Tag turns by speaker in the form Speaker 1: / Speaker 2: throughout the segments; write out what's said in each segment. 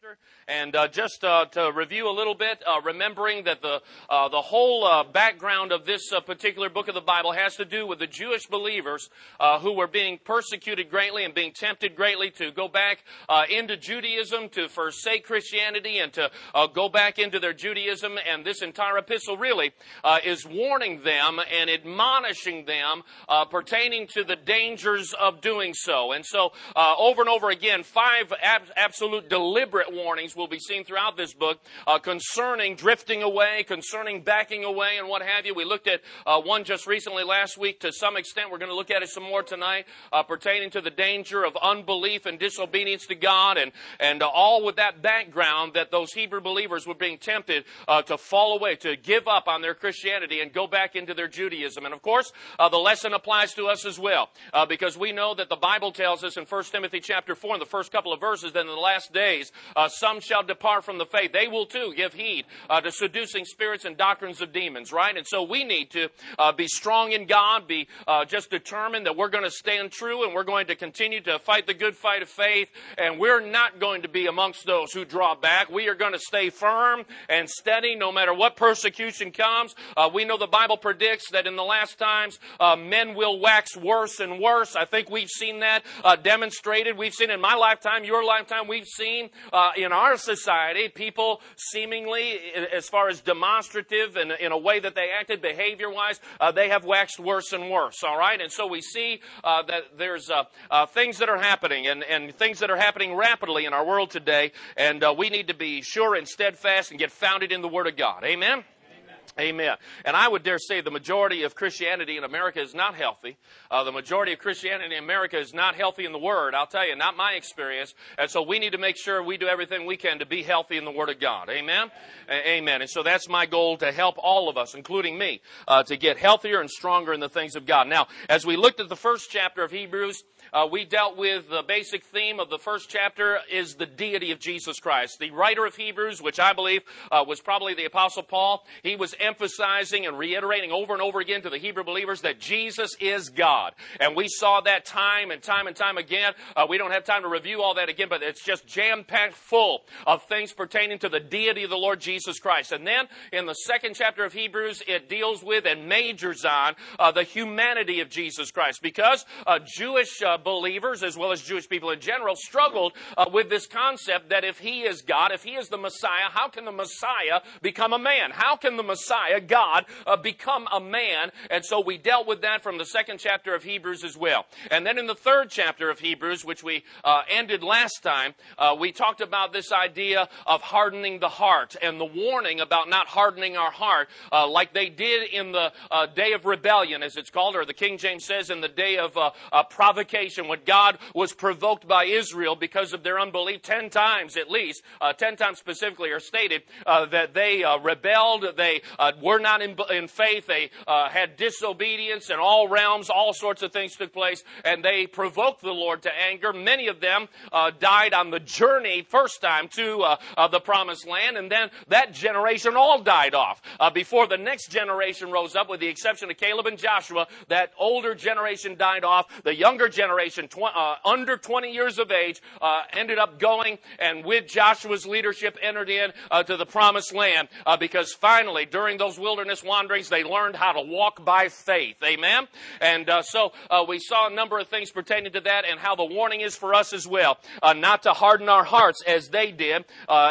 Speaker 1: chapter. And just to review a little bit, remembering that the whole background of this particular book of the Bible has to do with the Jewish believers who were being persecuted greatly and being tempted greatly to go back into Judaism, to forsake Christianity, and to go back into their Judaism. And this entire epistle really is warning them and admonishing them pertaining to the dangers of doing so. And so over and over again, 5 absolute deliberate warnings will be seen throughout this book concerning drifting away, concerning backing away, and what have you. We looked at one just recently last week to some extent. We're going to look at it some more tonight pertaining to the danger of unbelief and disobedience to God, and all with that background that those Hebrew believers were being tempted to fall away, to give up on their Christianity and go back into their Judaism. And of course, the lesson applies to us as well, because we know that the Bible tells us in 1 Timothy chapter 4 in the first couple of verses that in the last days some shall depart from the faith. They will too give heed to seducing spirits and doctrines of demons, right? And so we need to be strong in God, be just determined that we're going to stand true and we're going to continue to fight the good fight of faith, and we're not going to be amongst those who draw back. We are going to stay firm and steady no matter what persecution comes. We know the Bible predicts that in the last times men will wax worse and worse. I think we've seen that demonstrated. We've seen in my lifetime, your lifetime, we've seen in our society people seemingly, as far as demonstrative and in a way that they acted behavior-wise, they have waxed worse and worse, all right? And so we see that there's things that are happening and things that are happening rapidly in our world today, and we need to be sure and steadfast and get founded in the Word of God. Amen? Amen. And I would dare say the majority of Christianity in America is not healthy. The majority of Christianity in America is not healthy in the Word. I'll tell you, not my experience. And so we need to make sure we do everything we can to be healthy in the Word of God. Amen? Amen. And so that's my goal, to help all of us, including me, to get healthier and stronger in the things of God. Now, as we looked at the first chapter of Hebrews, we dealt with the basic theme of the first chapter is the deity of Jesus Christ. The writer of Hebrews, which I believe was probably the Apostle Paul, he was emphasizing and reiterating over and over again to the Hebrew believers that Jesus is God. And we saw that time and time and time again. We don't have time to review all that again, but it's just jam-packed full of things pertaining to the deity of the Lord Jesus Christ. And then in the second chapter of Hebrews, it deals with and majors on the humanity of Jesus Christ, because Jewish believers, as well as Jewish people in general, struggled with this concept that if He is God, if He is the Messiah, how can the Messiah become a man? How can the Messiah, God, become a man? And so we dealt with that from the second chapter of Hebrews as well. And then in the third chapter of Hebrews, which we ended last time, we talked about this idea of hardening the heart and the warning about not hardening our heart like they did in the day of rebellion, as it's called, or the King James says in the day of provocation, when God was provoked by Israel because of their unbelief. 10 times at least, 10 times specifically are stated that they rebelled, they were not in faith, they had disobedience in all realms, all sorts of things took place, and they provoked the Lord to anger. Many of them died on the journey first time to the promised land, and then that generation all died off before the next generation rose up, with the exception of Caleb and Joshua. That older generation died off. The younger generation, under 20 years of age, ended up going and with Joshua's leadership entered in to the promised land because finally during those wilderness wanderings they learned how to walk by faith. Amen? And so we saw a number of things pertaining to that and how the warning is for us as well, not to harden our hearts as they did.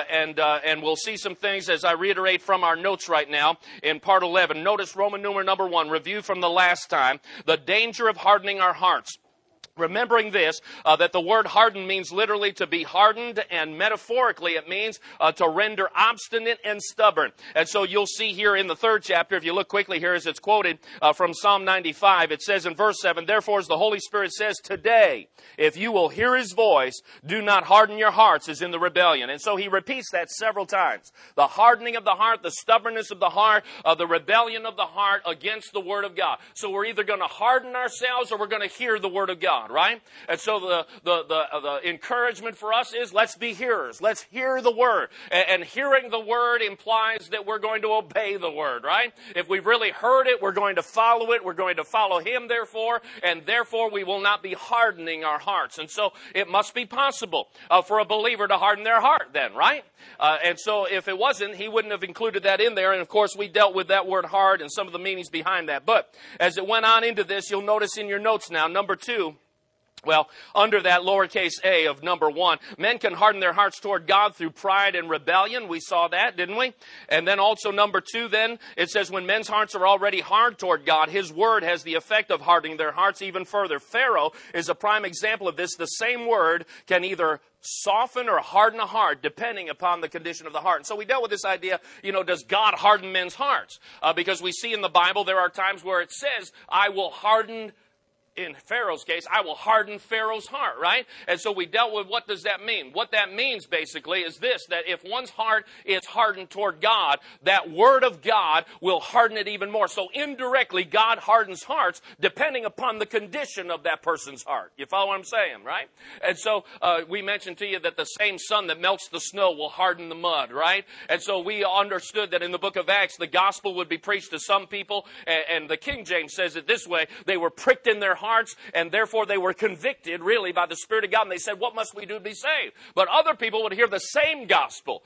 Speaker 1: And we'll see some things as I reiterate from our notes right now in part 11. Notice Roman numeral number 1, review from the last time, the danger of hardening our hearts. Remembering this, that the word harden means literally to be hardened, and metaphorically it means to render obstinate and stubborn. And so you'll see here in the third chapter, if you look quickly here as it's quoted from Psalm 95, it says in verse 7, therefore as the Holy Spirit says, today, if you will hear His voice, do not harden your hearts as in the rebellion. And so he repeats that several times. The hardening of the heart, the stubbornness of the heart, the rebellion of the heart against the Word of God. So we're either going to harden ourselves or we're going to hear the Word of God. God, right? And so the encouragement for us is let's be hearers. Let's hear the Word. And hearing the Word implies that we're going to obey the Word, right? If we've really heard it, we're going to follow it. We're going to follow Him, therefore, and therefore we will not be hardening our hearts. And so it must be possible for a believer to harden their heart then, right? And so if it wasn't, he wouldn't have included that in there. And of course, we dealt with that word hard and some of the meanings behind that. But as it went on into this, you'll notice in your notes now, number 2, well, under that lowercase a of number 1, men can harden their hearts toward God through pride and rebellion. We saw that, didn't we? And then also number 2, then, it says when men's hearts are already hard toward God, His Word has the effect of hardening their hearts even further. Pharaoh is a prime example of this. The same word can either soften or harden a heart depending upon the condition of the heart. And so we dealt with this idea, does God harden men's hearts? Because we see in the Bible there are times where it says, I will harden, in Pharaoh's case, I will harden Pharaoh's heart, right? And so we dealt with what does that mean? What that means basically is this, that if one's heart is hardened toward God, that Word of God will harden it even more. So indirectly, God hardens hearts depending upon the condition of that person's heart. You follow what I'm saying, right? And so we mentioned to you that the same sun that melts the snow will harden the mud, right? And so we understood that in the book of Acts, the gospel would be preached to some people, and the King James says it this way, they were pricked in their hearts, and therefore they were convicted really by the Spirit of God, and they said, what must we do to be saved? But other people would hear the same gospel,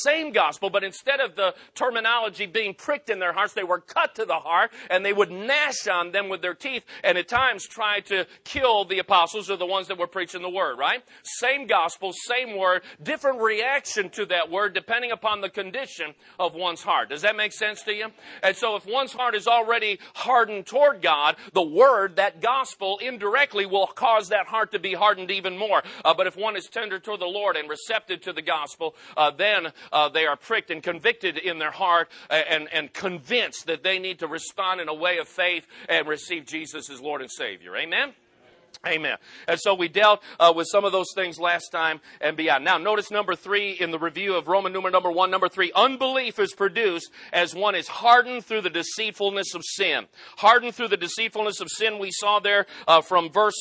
Speaker 1: but instead of the terminology being pricked in their hearts, they were cut to the heart, and they would gnash on them with their teeth, and at times try to kill the apostles or the ones that were preaching the Word, right? Same gospel, same Word, different reaction to that Word depending upon the condition of one's heart. Does that make sense to you? And so if one's heart is already hardened toward God, the Word, that gospel, indirectly will cause that heart to be hardened even more. But if one is tender toward the Lord and receptive to the gospel, then they are pricked and convicted in their heart and convinced that they need to respond in a way of faith and receive Jesus as Lord and Savior. Amen? Amen. And so we dealt with some of those things last time and beyond. Now, notice number 3 in the review of Roman numeral number 1. Number 3, unbelief is produced as one is hardened through the deceitfulness of sin. Hardened through the deceitfulness of sin, we saw there from verse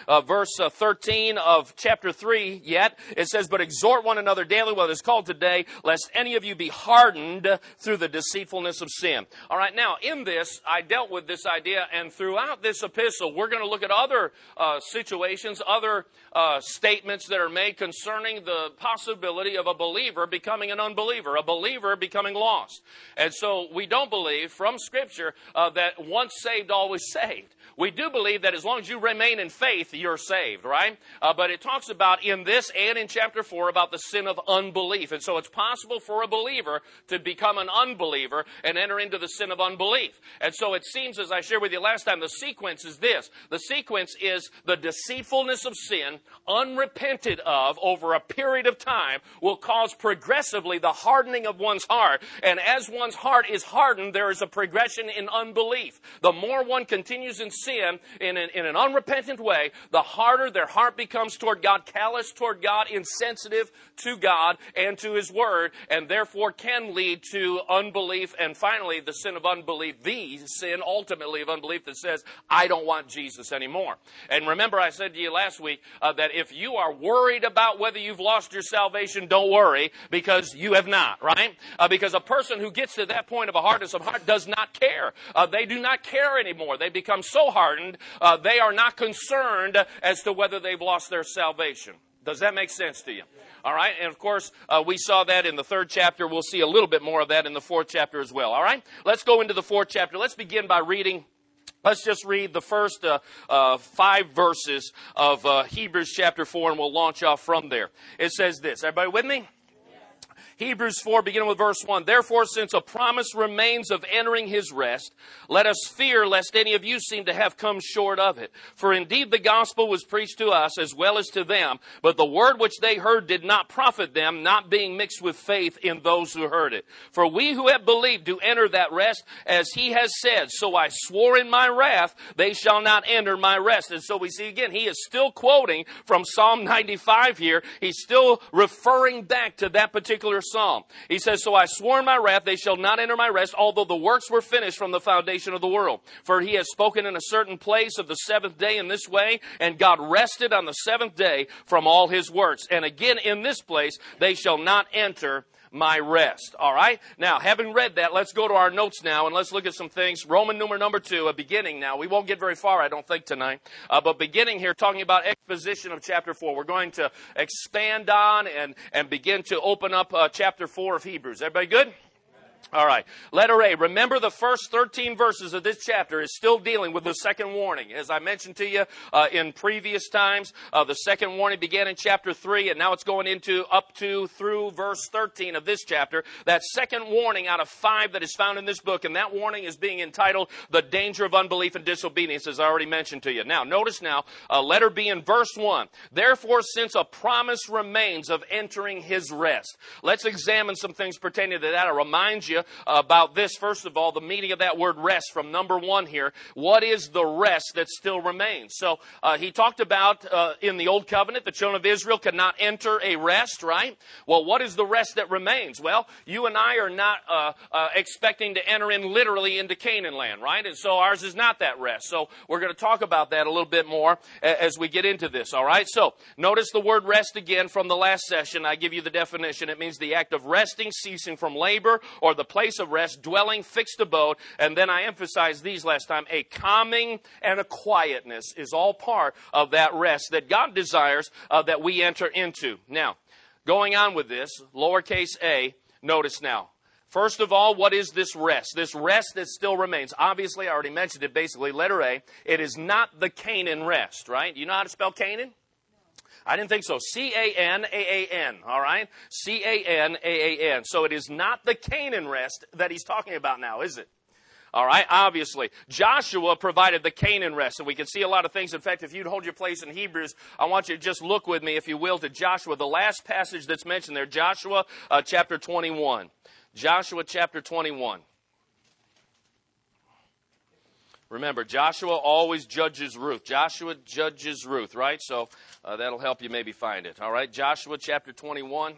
Speaker 1: 13 of chapter 3 yet. It says, but exhort one another daily while it is called today, lest any of you be hardened through the deceitfulness of sin. All right, now, in this, I dealt with this idea, and throughout this epistle, we're going to look at other situations, other statements that are made concerning the possibility of a believer becoming an unbeliever, a believer becoming lost. And so we don't believe from Scripture that once saved, always saved. We do believe that as long as you remain in faith, you're saved, right? But it talks about in this and in chapter 4 about the sin of unbelief. And so it's possible for a believer to become an unbeliever and enter into the sin of unbelief. And so it seems, as I shared with you last time, the sequence is this. The sequence is the deceitfulness of sin, unrepented of over a period of time, will cause progressively the hardening of one's heart. And as one's heart is hardened, there is a progression in unbelief. The more one continues in sin in an unrepentant way, the harder their heart becomes toward God, callous toward God, insensitive to God and to His Word, and therefore can lead to unbelief, and finally the sin of unbelief, the sin ultimately of unbelief that says, I don't want Jesus anymore. And remember, I said to you last week that if you are worried about whether you've lost your salvation, don't worry, because you have not, right? Because a person who gets to that point of a hardness of heart does not care. They do not care anymore. They become so hardened, they are not concerned as to whether they've lost their salvation. Does that make sense to you? All right. And of course, we saw that in the 3rd chapter. We'll see a little bit more of that in the 4th chapter as well. All right. Let's go into the 4th chapter. Let's begin by reading. Let's just read the first 5 verses of Hebrews chapter 4, and we'll launch off from there. It says this. Everybody with me? Hebrews 4, beginning with verse 1. Therefore, since a promise remains of entering His rest, let us fear lest any of you seem to have come short of it. For indeed the gospel was preached to us as well as to them, but the word which they heard did not profit them, not being mixed with faith in those who heard it. For we who have believed do enter that rest, as He has said, so I swore in my wrath, they shall not enter my rest. And so we see again, he is still quoting from Psalm 95 here. He's still referring back to that particular psalm. He says, so I swore in my wrath, they shall not enter my rest, although the works were finished from the foundation of the world. For he has spoken in a certain place of the seventh day in this way, and God rested on the seventh day from all his works. And again, in this place, they shall not enter my rest. All right? Now, having read that, let's go to our notes now, and let's look at some things. Roman numeral number 2, a beginning now. We won't get very far, I don't think, tonight. But beginning here, talking about exposition of chapter 4. We're going to expand on and begin to open up chapter 4 of Hebrews. Everybody good? All right. Letter A. Remember, the first 13 verses of this chapter is still dealing with the second warning. As I mentioned to you in previous times, the second warning began in chapter 3, and now it's going into up to through verse 13 of this chapter. That second warning out of 5 that is found in this book, and that warning is being entitled The Danger of Unbelief and Disobedience, as I already mentioned to you. Now, notice now, letter B in verse 1. Therefore, since a promise remains of entering his rest. Let's examine some things pertaining to that. I'll remind you about this. First of all, the meaning of that word rest from number 1 here. What is the rest that still remains? So he talked about in the Old Covenant, the children of Israel could not enter a rest, right? Well, what is the rest that remains? Well, you and I are not expecting to enter in literally into Canaan land, right? And so ours is not that rest. So we're going to talk about that a little bit more as we get into this, all right? So notice the word rest again from the last session. I give you the definition. It means the act of resting, ceasing from labor, or the place of rest, dwelling, fixed abode. And then I emphasized these last time. A calming and a quietness is all part of that rest that God desires that we enter into. Now, going on with this, lowercase a, notice now. First of all, what is this rest? This rest that still remains. Obviously, I already mentioned it basically. Letter A, it is not the Canaan rest, right? You know how to spell Canaan? I didn't think so. C-A-N-A-A-N, all right? C-A-N-A-A-N. So it is not the Canaan rest that he's talking about now, is it? All right, obviously. Joshua provided the Canaan rest, and we can see a lot of things. In fact, if you'd hold your place in Hebrews, I want you to just look with me, if you will, to Joshua, the last passage that's mentioned there, Joshua chapter 21. Joshua chapter 21. Remember, Joshua always judges Ruth. Joshua judges Ruth, right? So that'll help you maybe find it. All right, Joshua chapter 21.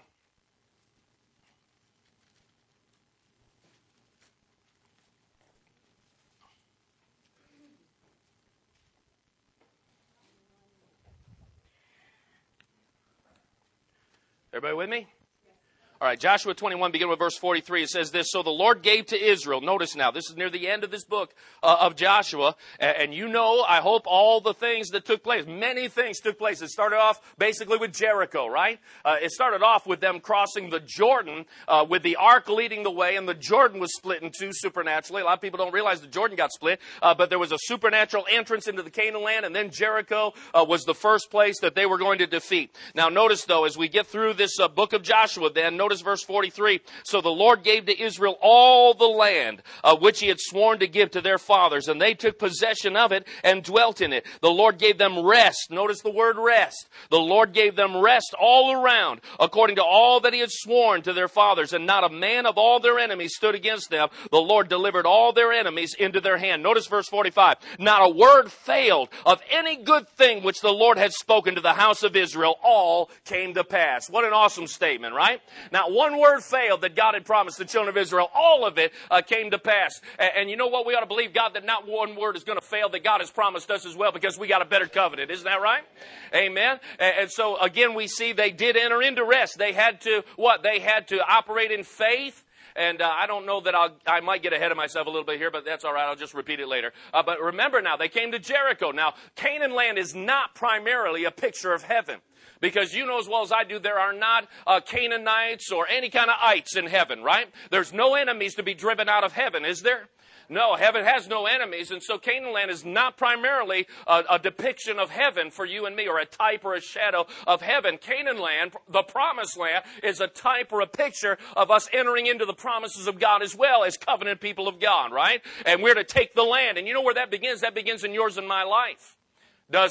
Speaker 1: Everybody with me? All right, Joshua 21, begin with verse 43. It says this, so the Lord gave to Israel, notice now, this is near the end of this book of Joshua, and you know, I hope, all the things that took place. Many things took place. It started off basically with Jericho, right? It started off with them crossing the Jordan with the ark leading the way, and the Jordan was split in two supernaturally. A lot of people don't realize the Jordan got split, but there was a supernatural entrance into the Canaan land, and then Jericho was the first place that they were going to defeat. Now notice, though, as we get through this book of Joshua, then, notice verse 43. So the Lord gave to Israel all the land which he had sworn to give to their fathers, and they took possession of it and dwelt in it. The Lord gave them rest. Notice the word rest. The Lord gave them rest all around, according to all that he had sworn to their fathers, and not a man of all their enemies stood against them. The Lord delivered all their enemies into their hand. Notice verse 45. Not a word failed of any good thing which the Lord had spoken to the house of Israel. All came to pass. What an awesome statement, right? Not one word failed that God had promised the children of Israel. All of it came to pass. And you know what? We ought to believe God that not one word is going to fail that God has promised us as well, because we got a better covenant. Isn't that right? Amen. And so again, we see they did enter into rest. They had to, what? They had to operate in faith. And I don't know that I might get ahead of myself a little bit here, but that's all right. I'll just repeat it later. But remember now, they came to Jericho. Now, Canaan land is not primarily a picture of heaven. Because you know as well as I do, there are not Canaanites or any kind of ites in heaven, right? There's no enemies to be driven out of heaven, is there? No, heaven has no enemies, and so Canaan land is not primarily a depiction of heaven for you and me, or a type or a shadow of heaven. Canaan land, the promised land, is a type or a picture of us entering into the promises of God as well as covenant people of God, right? And we're to take the land, and you know where that begins? That begins in yours and my life. Doesn't it?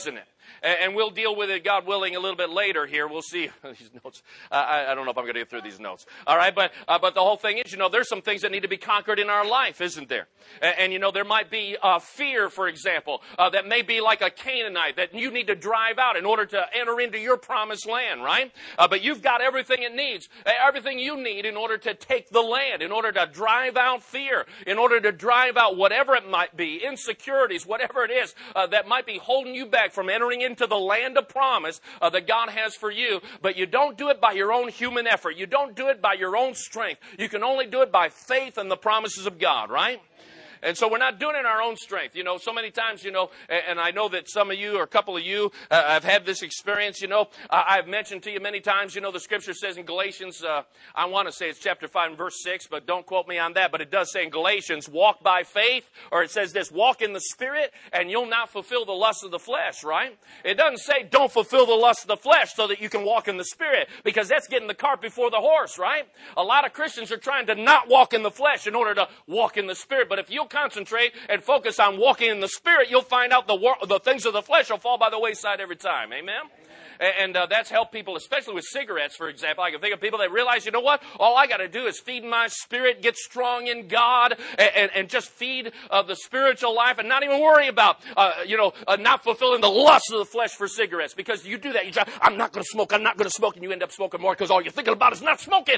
Speaker 1: And we'll deal with it, God willing, a little bit later here. We'll see these notes. I don't know if I'm going to get through these notes. All right, but the whole thing is, there's some things that need to be conquered in our life, isn't there? And there might be fear, for example, that may be like a Canaanite that you need to drive out in order to enter into your promised land, right? But you've got everything it needs, everything you need in order to take the land, in order to drive out fear, in order to drive out whatever it might be, insecurities, whatever it is that might be holding you back from entering into the land of promise that God has for you. But you don't do it by your own human effort. You don't do it by your own strength. You can only do it by faith in the promises of God, right? And so we're not doing it in our own strength. So many times, and I know that some of you or a couple of you have had this experience, I've mentioned to you many times, the scripture says in Galatians, I want to say it's chapter 5 and verse 6, but don't quote me on that. But it does say in Galatians, walk by faith, or it says this, walk in the Spirit, and you'll not fulfill the lust of the flesh, right? It doesn't say don't fulfill the lust of the flesh so that you can walk in the Spirit, because that's getting the cart before the horse, right? A lot of Christians are trying to not walk in the flesh in order to walk in the Spirit. But if you'll concentrate and focus on walking in the Spirit, you'll find out the things of the flesh will fall by the wayside every time. Amen? And that's helped people, especially with cigarettes, for example. I can think of people that realize, all I got to do is feed my spirit, get strong in God, and just feed the spiritual life and not even worry about, not fulfilling the lust of the flesh for cigarettes. Because you do that, you try, I'm not going to smoke, and you end up smoking more because all you're thinking about is not smoking.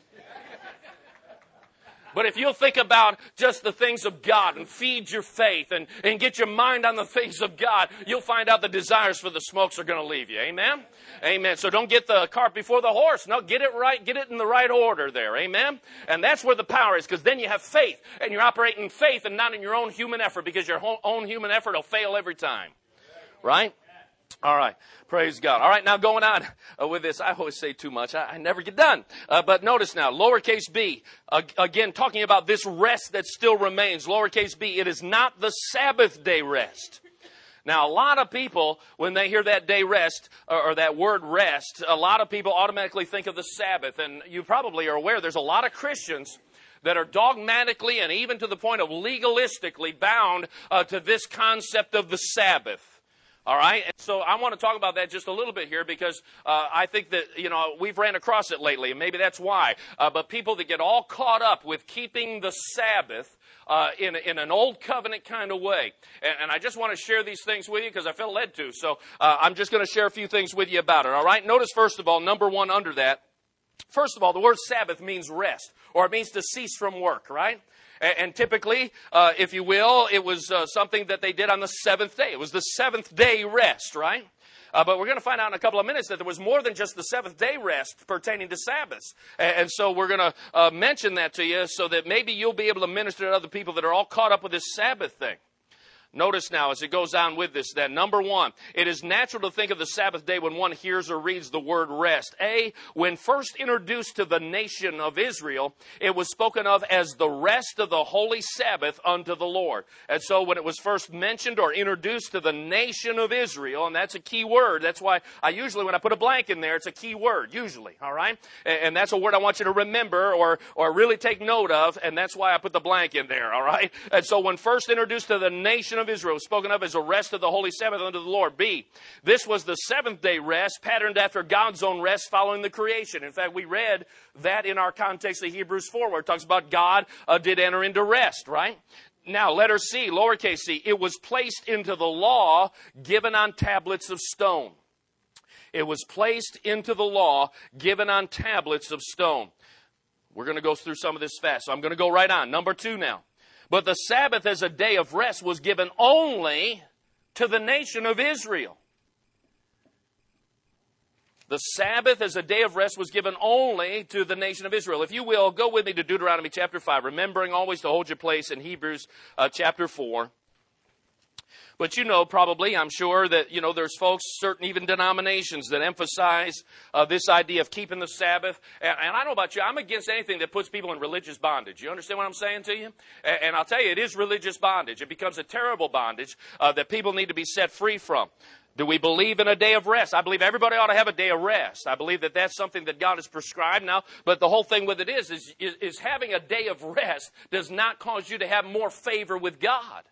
Speaker 1: But if you'll think about just the things of God and feed your faith and get your mind on the things of God, you'll find out the desires for the smokes are going to leave you. Amen? Amen. So don't get the cart before the horse. No, get it right. Get it in the right order there. Amen? And that's where the power is, because then you have faith, and you're operating in faith and not in your own human effort, because your own human effort will fail every time. Right? All right. Praise God. All right. Now going on with this, I always say too much. I never get done. But notice now, lowercase b, again, talking about this rest that still remains. Lowercase b, it is not the Sabbath day rest. Now, a lot of people, when they hear that day rest, or that word rest, a lot of people automatically think of the Sabbath. And you probably are aware there's a lot of Christians that are dogmatically and even to the point of legalistically bound to this concept of the Sabbath. All right, and so I want to talk about that just a little bit here, because I think that, we've ran across it lately, and maybe that's why. But people that get all caught up with keeping the Sabbath in an old covenant kind of way. And I just want to share these things with you because I feel led to. So I'm just going to share a few things with you about it, all right? Notice, first of all, number one under that, first of all, the word Sabbath means rest, or it means to cease from work, right? And typically, if you will, it was something that they did on the seventh day. It was the seventh day rest, right? But we're going to find out in a couple of minutes that there was more than just the seventh day rest pertaining to Sabbaths. And so we're going to mention that to you so that maybe you'll be able to minister to other people that are all caught up with this Sabbath thing. Notice now as it goes on with this, that number one, it is natural to think of the Sabbath day when one hears or reads the word rest. When first introduced to the nation of Israel, it was spoken of as the rest of the holy Sabbath unto the Lord. And so when it was first mentioned or introduced to the nation of Israel, and that's a key word, that's why I usually, when I put a blank in there, it's a key word, usually, all right? And that's a word I want you to remember or really take note of, and that's why I put the blank in there, all right? And so when first introduced to the nation of Israel, spoken of as a rest of the holy Sabbath unto the Lord. B, this was the seventh day rest, patterned after God's own rest following the creation. In fact, we read that in our context of Hebrews 4, where it talks about God did enter into rest, right? Now, letter C, lowercase c, it was placed into the law given on tablets of stone. It was placed into the law given on tablets of stone. We're going to go through some of this fast, so I'm going to go right on. Number 2 now. But the Sabbath as a day of rest was given only to the nation of Israel. The Sabbath as a day of rest was given only to the nation of Israel. If you will, go with me to Deuteronomy chapter 5, remembering always to hold your place in Hebrews chapter 4. But probably, I'm sure that, there's folks, certain even denominations that emphasize this idea of keeping the Sabbath. And I don't know about you, I'm against anything that puts people in religious bondage. You understand what I'm saying to you? And I'll tell you, it is religious bondage. It becomes a terrible bondage that people need to be set free from. Do we believe in a day of rest? I believe everybody ought to have a day of rest. I believe that that's something that God has prescribed now. But the whole thing with it is having a day of rest does not cause you to have more favor with God.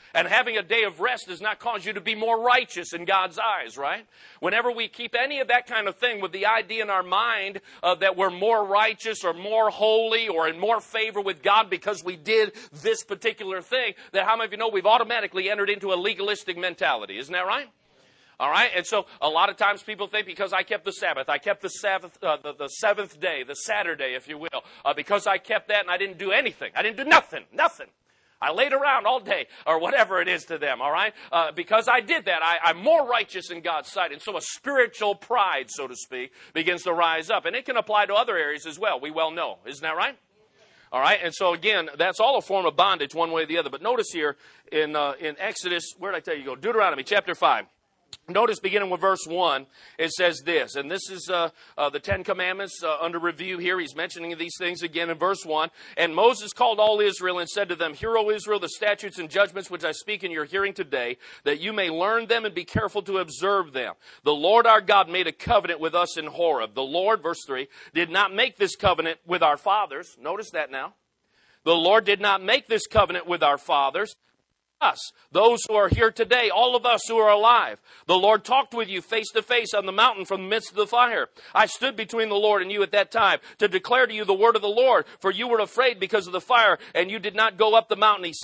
Speaker 1: And having a day of rest does not cause you to be more righteous in God's eyes, right? Whenever we keep any of that kind of thing with the idea in our mind that we're more righteous or more holy or in more favor with God because we did this particular thing, then how many of you know we've automatically entered into a legalistic mentality? Isn't that right? All right, and so a lot of times people think because I kept the Sabbath, I kept the Sabbath, the seventh day, the Saturday, if you will, because I kept that and I didn't do anything. I didn't do nothing. I laid around all day, or whatever it is to them, all right? Because I did that, I'm more righteous in God's sight. And so a spiritual pride, so to speak, begins to rise up. And it can apply to other areas as well, we well know. Isn't that right? All right, and so again, that's all a form of bondage one way or the other. But notice here in Exodus, where did I tell you to go? Deuteronomy chapter 5. Notice beginning with verse 1, it says this, and this is the Ten Commandments under review here. He's mentioning these things again in verse 1. And Moses called all Israel and said to them, Hear, O Israel, the statutes and judgments which I speak in your hearing today, that you may learn them and be careful to observe them. The Lord our God made a covenant with us in Horeb. The Lord, verse 3, did not make this covenant with our fathers. Notice that now. The Lord did not make this covenant with our fathers. Us, those who are here today, all of us who are alive. The Lord talked with you face to face on the mountain from the midst of the fire. I stood between the Lord and you at that time to declare to you the word of the Lord, for you were afraid because of the fire, and you did not go up the mountain, he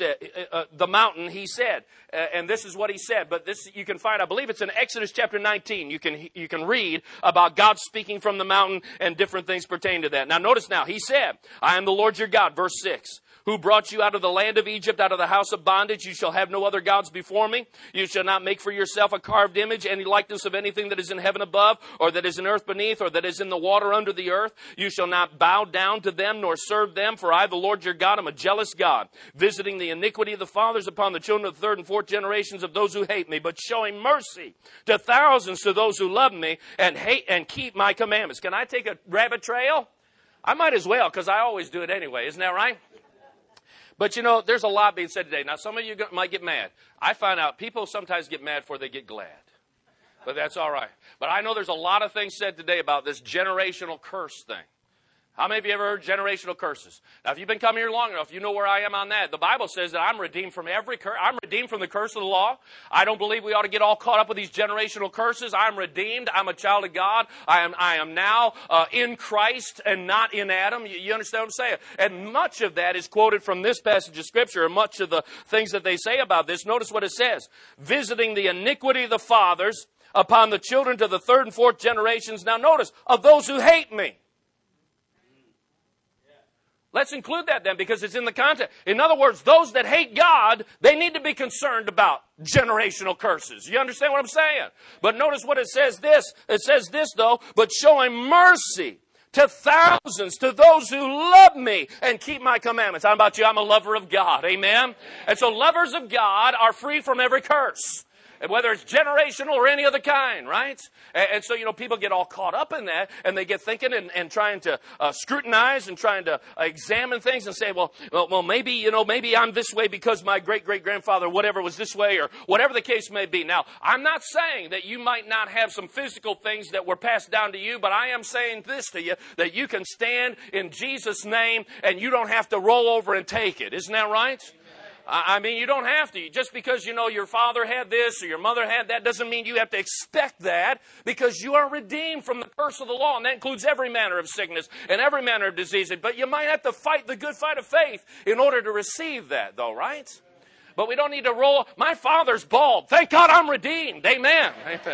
Speaker 1: said. And this is what he said, but this you can find, I believe it's in Exodus chapter 19. You can read about God speaking from the mountain and different things pertaining to that. Now notice now, he said, I am the Lord your God, verse 6. Who brought you out of the land of Egypt, out of the house of bondage. You shall have no other gods before me. You shall not make for yourself a carved image, any likeness of anything that is in heaven above, or that is in earth beneath, or that is in the water under the earth. You shall not bow down to them, nor serve them, for I, the Lord your God, am a jealous God, visiting the iniquity of the fathers upon the children of the third and fourth generations of those who hate me, but showing mercy to thousands to those who love me and hate and keep my commandments. Can I take a rabbit trail? I might as well, because I always do it anyway. Isn't that right? But, you know, there's a lot being said today. Now, some of you might get mad. I find out people sometimes get mad before they get glad. But that's all right. But I know there's a lot of things said today about this generational curse thing. How many of you ever heard generational curses? Now, if you've been coming here long enough, you know where I am on that. The Bible says that I'm redeemed from every curse. I'm redeemed from the curse of the law. I don't believe we ought to get all caught up with these generational curses. I'm redeemed. I'm a child of God. I am now in Christ and not in Adam. You understand what I'm saying? And much of that is quoted from this passage of Scripture, and much of the things that they say about this. Notice what it says. Visiting the iniquity of the fathers upon the children to the third and fourth generations. Now notice, of those who hate me. Let's include that then, because it's in the context. In other words, those that hate God, they need to be concerned about generational curses. You understand what I'm saying? But notice what it says this. It says this, though, but showing mercy to thousands, to those who love me and keep my commandments. How about you? I'm a lover of God. Amen? And so lovers of God are free from every curse. And whether it's generational or any other kind, right? And so, you know, people get all caught up in that, and they get thinking and trying to scrutinize and trying to examine things and say, well, maybe, you know, maybe I'm this way because my great-great-grandfather, whatever, was this way, or whatever the case may be. Now, I'm not saying that you might not have some physical things that were passed down to you, but I am saying this to you, that you can stand in Jesus' name and you don't have to roll over and take it. Isn't that right? I mean, you don't have to. Just because, you know, your father had this or your mother had that doesn't mean you have to expect that, because you are redeemed from the curse of the law. And that includes every manner of sickness and every manner of disease. But you might have to fight the good fight of faith in order to receive that, though, right? But we don't need to roll. My father's bald. Thank God I'm redeemed. Amen.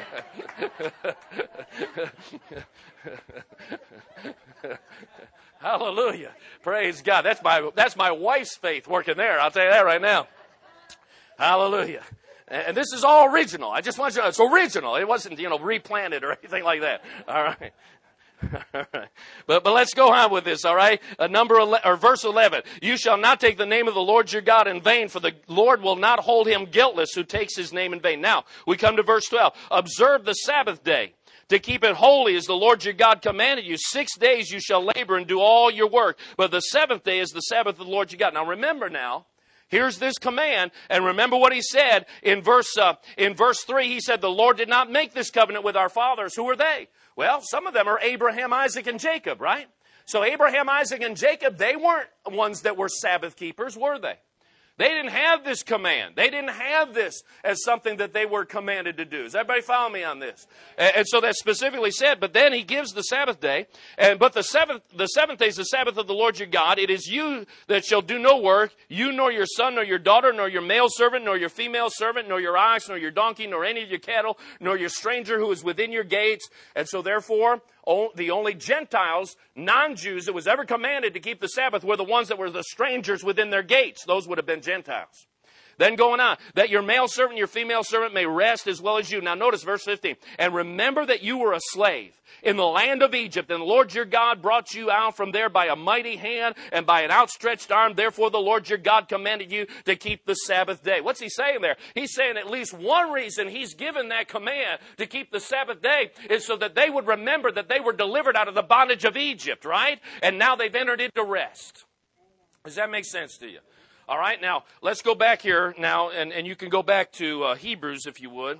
Speaker 1: Hallelujah. Praise God. That's my wife's faith working there. I'll tell you that right now. Hallelujah. And this is all original. I just want you to know it's original. It wasn't, you know, replanted or anything like that. All right. All right. But let's go on with this, all right? Verse 11. You shall not take the name of the Lord your God in vain, for the Lord will not hold him guiltless who takes his name in vain. Now, we come to verse 12. Observe the Sabbath day, to keep it holy as the Lord your God commanded you. 6 days you shall labor and do all your work, but the seventh day is the Sabbath of the Lord your God. Now remember now, here's this command, and remember what he said in verse 3. He said, the Lord did not make this covenant with our fathers. Who are they? Well, some of them are Abraham, Isaac, and Jacob, right? So Abraham, Isaac, and Jacob, they weren't ones that were Sabbath keepers, were they? They didn't have this command. They didn't have this as something that they were commanded to do. Does everybody follow me on this? And so that's specifically said. But then he gives the Sabbath day. But the seventh day is the Sabbath of the Lord your God. It is you that shall do no work, you nor your son, nor your daughter, nor your male servant, nor your female servant, nor your ox, nor your donkey, nor any of your cattle, nor your stranger who is within your gates. And so therefore, the only Gentiles, non-Jews, that was ever commanded to keep the Sabbath were the ones that were the strangers within their gates. Those would have been Gentiles. Then going on, that your male servant and your female servant may rest as well as you. Now notice verse 15. And remember that you were a slave in the land of Egypt, and the Lord your God brought you out from there by a mighty hand and by an outstretched arm. Therefore the Lord your God commanded you to keep the Sabbath day. What's he saying there? He's saying at least one reason he's given that command to keep the Sabbath day is so that they would remember that they were delivered out of the bondage of Egypt, right? And now they've entered into rest. Does that make sense to you? All right, now, let's go back here now, and you can go back to Hebrews, if you would.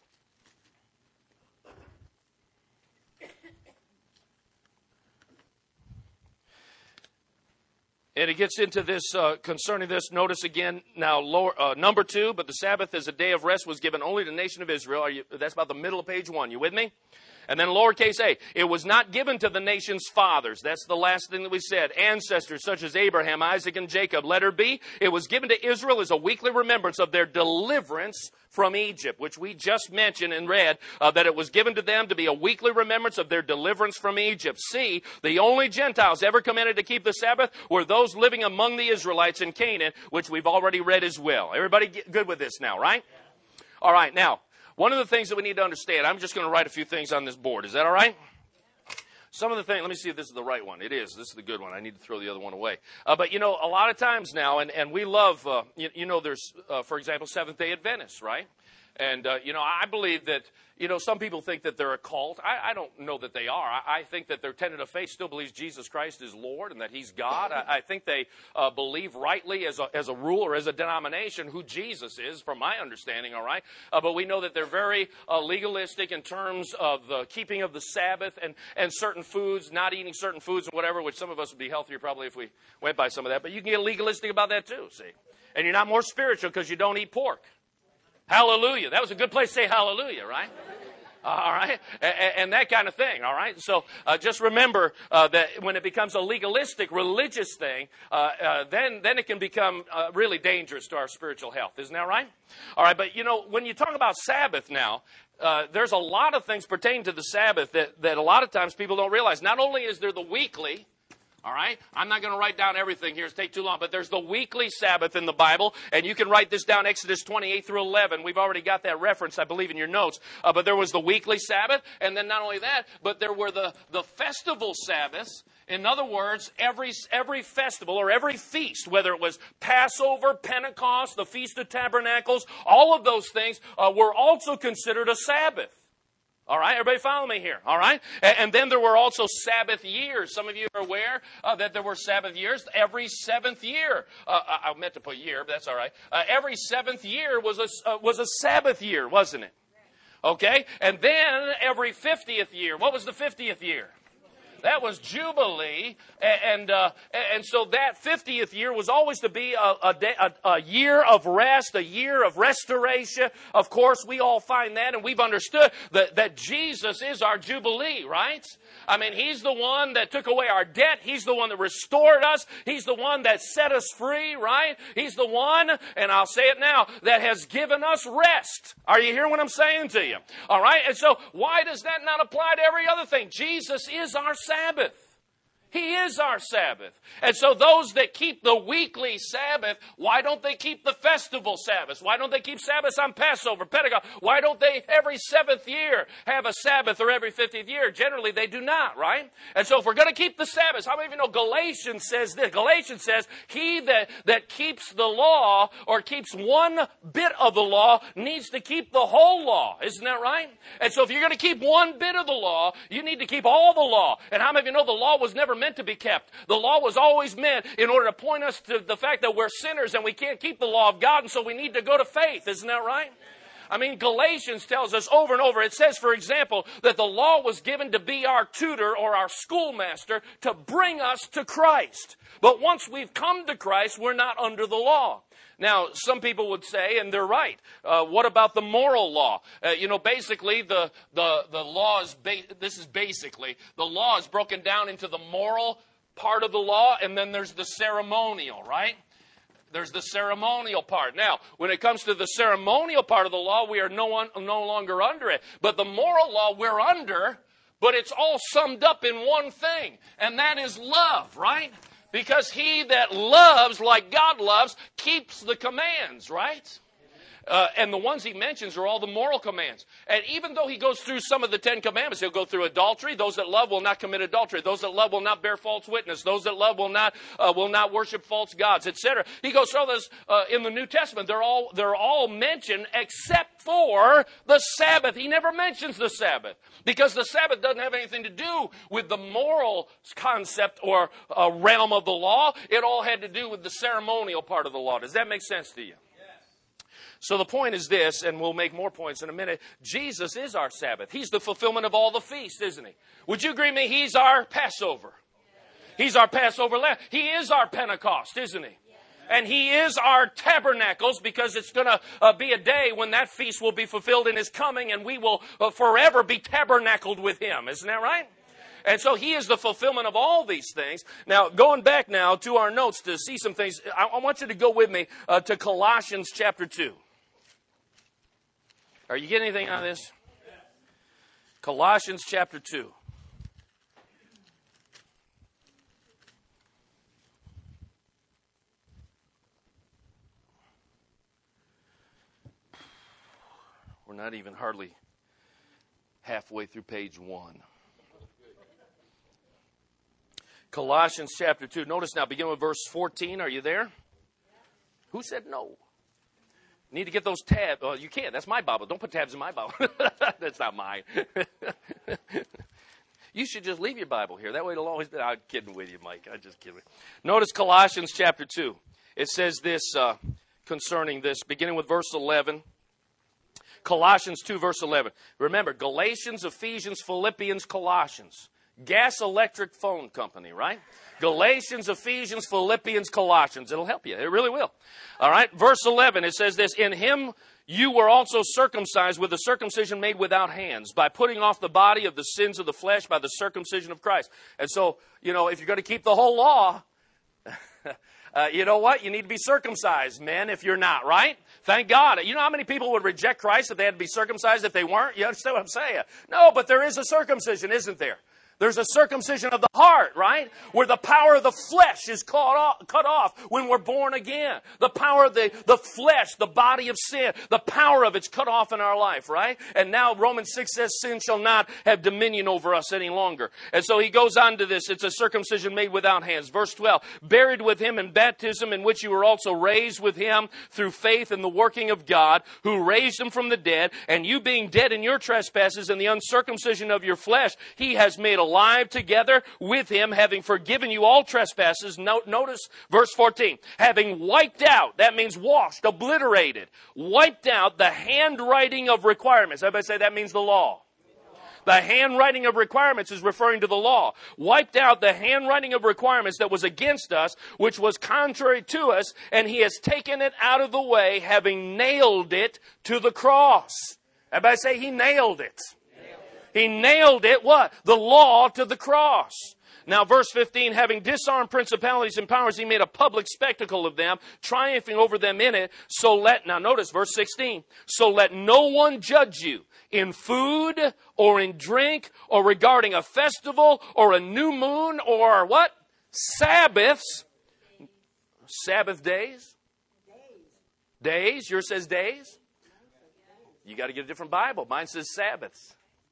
Speaker 1: And it gets into this, concerning this. Notice again, now, number 2, but the Sabbath as a day of rest was given only to the nation of Israel. That's about the middle of page 1. You with me? And then lowercase a, it was not given to the nation's fathers. That's the last thing that we said. Ancestors such as Abraham, Isaac, and Jacob. Letter B, it was given to Israel as a weekly remembrance of their deliverance from Egypt, which we just mentioned and read, that it was given to them to be a weekly remembrance of their deliverance from Egypt. C, the only Gentiles ever commanded to keep the Sabbath were those living among the Israelites in Canaan, which we've already read as well. Everybody good with this now, right? All right, now, one of the things that we need to understand, I'm just going to write a few things on this board. Is that all right? Some of the things, let me see if this is the right one. It is. This is the good one. I need to throw the other one away. But, you know, a lot of times now, and we love, there's, for example, Seventh-day Adventists, right? And, I believe that, some people think that they're a cult. I don't know that they are. I think that their tenet of faith still believes Jesus Christ is Lord and that he's God. I think they believe rightly as a rule or as a denomination who Jesus is, from my understanding, all right? But we know that they're very legalistic in terms of the keeping of the Sabbath and certain foods, not eating certain foods and whatever, which some of us would be healthier probably if we went by some of that. But you can get legalistic about that too, see? And you're not more spiritual because you don't eat pork. Hallelujah. That was a good place to say hallelujah, right? All right? And that kind of thing, all right? So just remember that when it becomes a legalistic, religious thing, then it can become really dangerous to our spiritual health. Isn't that right? All right, but, when you talk about Sabbath now, there's a lot of things pertaining to the Sabbath that a lot of times people don't realize. Not only is there the weekly, all right? I'm not going to write down everything here. It'll take too long. But there's the weekly Sabbath in the Bible. And you can write this down, Exodus 28 through 11. We've already got that reference, I believe, in your notes. But there was the weekly Sabbath. And then not only that, but there were the festival Sabbaths. In other words, every festival or every feast, whether it was Passover, Pentecost, the Feast of Tabernacles, all of those things were also considered a Sabbath. All right, everybody follow me here, all right? And then there were also Sabbath years. Some of you are aware that there were Sabbath years. Every seventh year, I meant to put year, but that's all right. Every seventh year was a Sabbath year, wasn't it? Okay, and then every 50th year. What was the 50th year? That was Jubilee, and so that 50th year was always to be a year of rest, a year of restoration. Of course, we all find that, and we've understood that Jesus is our Jubilee, right? I mean, he's the one that took away our debt. He's the one that restored us. He's the one that set us free, right? He's the one, and I'll say it now, that has given us rest. Are you hearing what I'm saying to you? All right, and so why does that not apply to every other thing? Jesus is our Sabbath. He is our Sabbath. And so those that keep the weekly Sabbath, why don't they keep the festival Sabbaths? Why don't they keep Sabbaths on Passover, Pentecost? Why don't they every 7th year have a Sabbath or every 50th year? Generally, they do not, right? And so if we're going to keep the Sabbaths, how many of you know Galatians says this? Galatians says, he that keeps the law or keeps one bit of the law needs to keep the whole law. Isn't that right? And so if you're going to keep one bit of the law, you need to keep all the law. And how many of you know the law was never meant to be kept? The law was always meant in order to point us to the fact that we're sinners and we can't keep the law of God, and so we need to go to faith. Isn't that right? I mean, Galatians tells us over and over. It says, for example, that the law was given to be our tutor or our schoolmaster to bring us to Christ. But once we've come to Christ, we're not under the law. Now, some people would say, and they're right, what about the moral law? Basically, the law is, the law is broken down into the moral part of the law, and then there's the ceremonial, right? There's the ceremonial part. Now, when it comes to the ceremonial part of the law, we are no longer under it. But the moral law we're under, but it's all summed up in one thing, and that is love, right? Because he that loves like God loves keeps the commands, right? And the ones he mentions are all the moral commands. And even though he goes through some of the 10 commandments, he'll go through adultery. Those that love will not commit adultery. Those that love will not bear false witness. Those that love will not worship false gods, etc. He goes through this in the New Testament. They're all mentioned except for the Sabbath. He never mentions the Sabbath because the Sabbath doesn't have anything to do with the moral concept or realm of the law. It all had to do with the ceremonial part of the law. Does that make sense to you? So the point is this, and we'll make more points in a minute. Jesus is our Sabbath. He's the fulfillment of all the feasts, isn't he? Would you agree with me? He's our Passover. He's our Passover lamb. He is our Pentecost, isn't he? And he is our tabernacles, because it's going to be a day when that feast will be fulfilled in his coming, and we will forever be tabernacled with him. Isn't that right? And so he is the fulfillment of all these things. Now, going back now to our notes to see some things, I want you to go with me to Colossians chapter 2. Are you getting anything out of this? Colossians chapter 2. We're not even hardly halfway through page 1. Colossians chapter 2. Notice now, begin with verse 14. Are you there? Who said no? Need to get those tabs. Oh, you can't. That's my Bible. Don't put tabs in my Bible. That's not mine. You should just leave your Bible here. That way it'll always be. I'm kidding with you, Mike. I'm just kidding. Notice Colossians chapter 2. It says this concerning this, beginning with verse 11. Colossians 2, verse 11. Remember, Galatians, Ephesians, Philippians, Colossians. Gas electric phone company, right? Galatians, Ephesians, Philippians, Colossians. It'll help you. It really will. All right. Verse 11, it says this, in him you were also circumcised with a circumcision made without hands, by putting off the body of the sins of the flesh by the circumcision of Christ. And so, if you're going to keep the whole law, you know what? You need to be circumcised, men, if you're not, right? Thank God. You know how many people would reject Christ if they had to be circumcised if they weren't? You understand what I'm saying? No, but there is a circumcision, isn't there? There's a circumcision of the heart, right? Where the power of the flesh is cut off when we're born again. The power of the flesh, the body of sin, the power of it's cut off in our life, right? And now Romans 6 says sin shall not have dominion over us any longer. And so he goes on to this. It's a circumcision made without hands. Verse 12, buried with him in baptism, in which you were also raised with him through faith in the working of God, who raised him from the dead. And you being dead in your trespasses and the uncircumcision of your flesh, he has made alive together with him, having forgiven you all trespasses. Notice verse 14. Having wiped out, that means washed, obliterated, wiped out the handwriting of requirements. Everybody say that means the law. The handwriting of requirements is referring to the law. Wiped out the handwriting of requirements that was against us, which was contrary to us, and he has taken it out of the way, having nailed it to the cross. Everybody say he nailed it. He nailed it, what? The law to the cross. Now, verse 15, having disarmed principalities and powers, he made a public spectacle of them, triumphing over them in it. Now notice verse 16. So let no one judge you in food or in drink or regarding a festival or a new moon or what? Sabbaths. Sabbath days? Days. Yours says days? You got to get a different Bible. Mine says Sabbaths.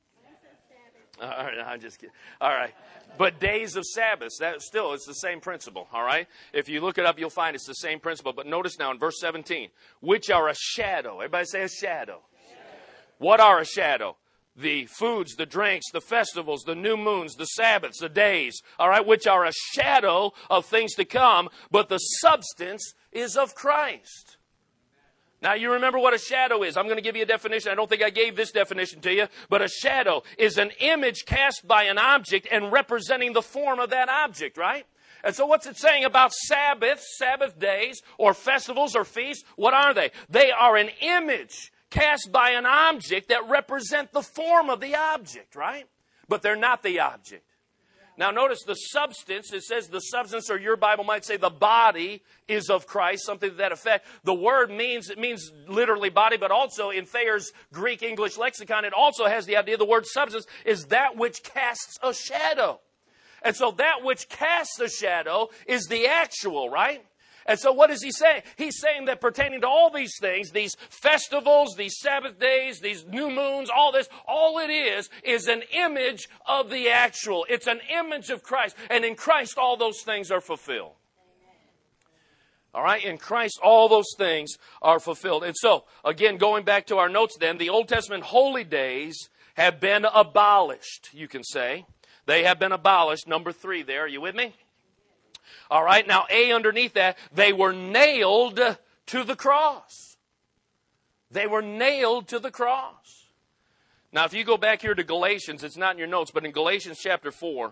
Speaker 1: All right, I'm just kidding. All right. But days of Sabbaths, it's the same principle, all right? If you look it up, you'll find it's the same principle. But notice now in verse 17, which are a shadow. Everybody say a shadow. What are a shadow? The foods, the drinks, the festivals, the new moons, the Sabbaths, the days, all right, which are a shadow of things to come, but the substance is of Christ. Now, you remember what a shadow is. I'm going to give you a definition. I don't think I gave this definition to you. But a shadow is an image cast by an object and representing the form of that object, right? And so what's it saying about Sabbaths, Sabbath days, or festivals or feasts? What are they? They are an image cast by an object that represent the form of the object, right? But they're not the object. Now notice the substance, it says the substance, or your Bible might say the body is of Christ, something to that effect. The word means literally body, but also in Thayer's Greek English lexicon, it also has the idea the word substance is that which casts a shadow. And so that which casts a shadow is the actual, right? And so what is he saying? He's saying that pertaining to all these things, these festivals, these Sabbath days, these new moons, all this, all it is an image of the actual. It's an image of Christ. And in Christ, all those things are fulfilled. All right? In Christ, all those things are fulfilled. And so, again, going back to our notes then, the Old Testament holy days have been abolished, you can say. They have been abolished. Number 3 there. Are you with me? All right, now A underneath that, they were nailed to the cross. They were nailed to the cross. Now, if you go back here to Galatians, it's not in your notes, but in Galatians chapter 4,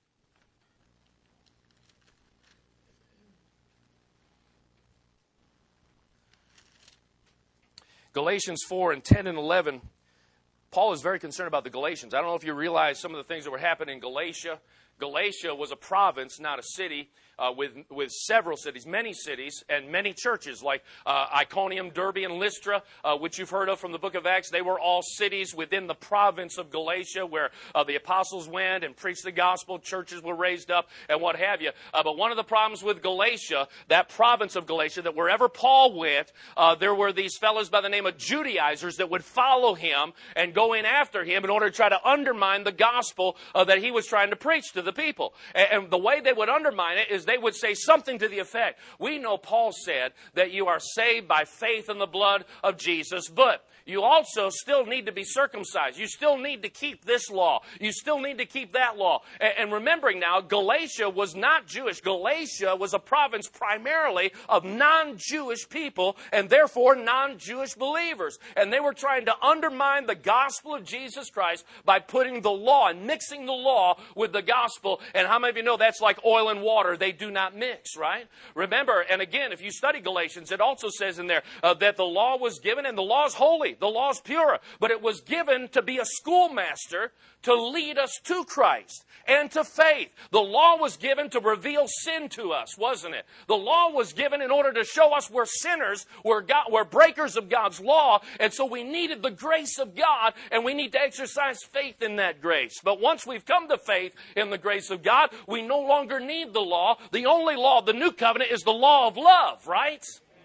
Speaker 1: Galatians 4 and 10 and 11, Paul is very concerned about the Galatians. I don't know if you realize some of the things that were happening in Galatia. Galatia was a province, not a city, with several cities, many cities, and many churches like Iconium, Derbe, and Lystra, which you've heard of from the book of Acts. They were all cities within the province of Galatia where the apostles went and preached the gospel, churches were raised up, and what have you. But one of the problems with Galatia, that province of Galatia, that wherever Paul went, there were these fellows by the name of Judaizers that would follow him and go in after him in order to try to undermine the gospel that he was trying to preach to the people. And the way they would undermine it is they would say something to the effect, we know Paul said that you are saved by faith in the blood of Jesus, but you also still need to be circumcised. You still need to keep this law. You still need to keep that law. And remembering now, Galatia was not Jewish. Galatia was a province primarily of non-Jewish people and therefore non-Jewish believers. And they were trying to undermine the gospel of Jesus Christ by putting the law and mixing the law with the gospel. And how many of you know that's like oil and water? They do not mix, right? Remember, and again, if you study Galatians, it also says in there that the law was given and the law is holy. The law is pure, but it was given to be a schoolmaster to lead us to Christ and to faith. The law was given to reveal sin to us, wasn't it? The law was given in order to show us we're sinners, we're breakers of God's law, and so we needed the grace of God, and we need to exercise faith in that grace. But once we've come to faith in the grace of God, we no longer need the law. The only law of the new covenant is the law of love, right?